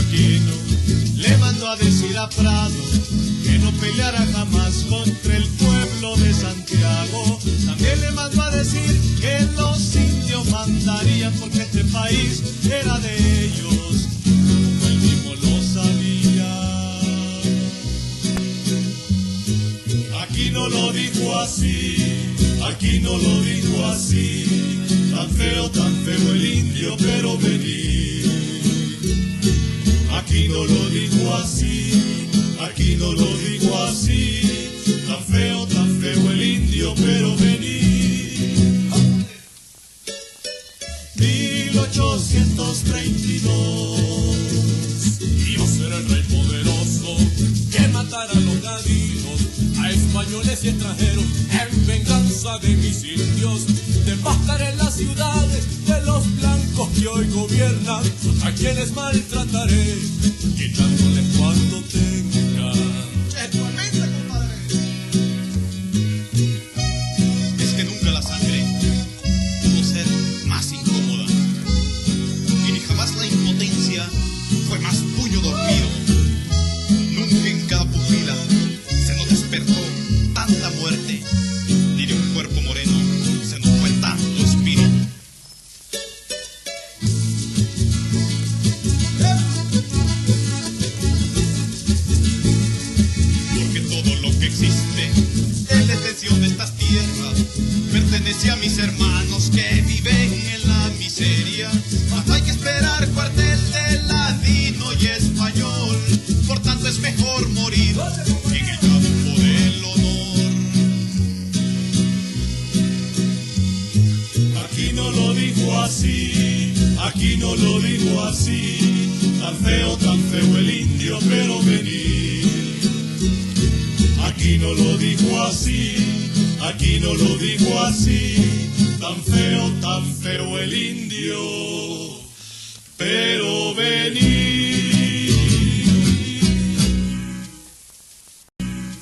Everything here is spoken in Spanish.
neoyorquino le mandó a decir a Prado que no peleara jamás contra el pueblo de Santiago. También le mandó a decir que los indios mandarían porque este país era de ellos, como él mismo lo sabía. Aquí no lo dijo así, aquí no lo dijo así, tan feo el indio, pero vení. Aquí no lo dijo así, aquí no lo dijo así, tan feo el indio, pero vení. 1832 iba a ser el rey poderoso que matara a los gadinos, a españoles y extranjeros, en venganza de mis indios. Devastaré las ciudades de los blancos que hoy gobiernan, a quienes maltrataré, quitándoles cuando tengan. ¡Actualmente, compadre! Es que nunca la sangre pudo ser más incómoda, y ni jamás la impotencia fue más puño dormido. Nunca en cada pupila se nos despertó tanta muerte, ni de un cuerpo moreno se nos fue tanto espíritu. Porque todo lo que existe en detención de estas tierras pertenece a mis hermanos que viven en la miseria. Mas hay que esperar cuartel de ladino y español, por tanto es mejor morir en el campo del honor. Aquí no lo dijo así, aquí no lo dijo así, tan feo el indio, pero vení. Aquí no lo dijo así, aquí no lo dijo así, tan feo el indio, pero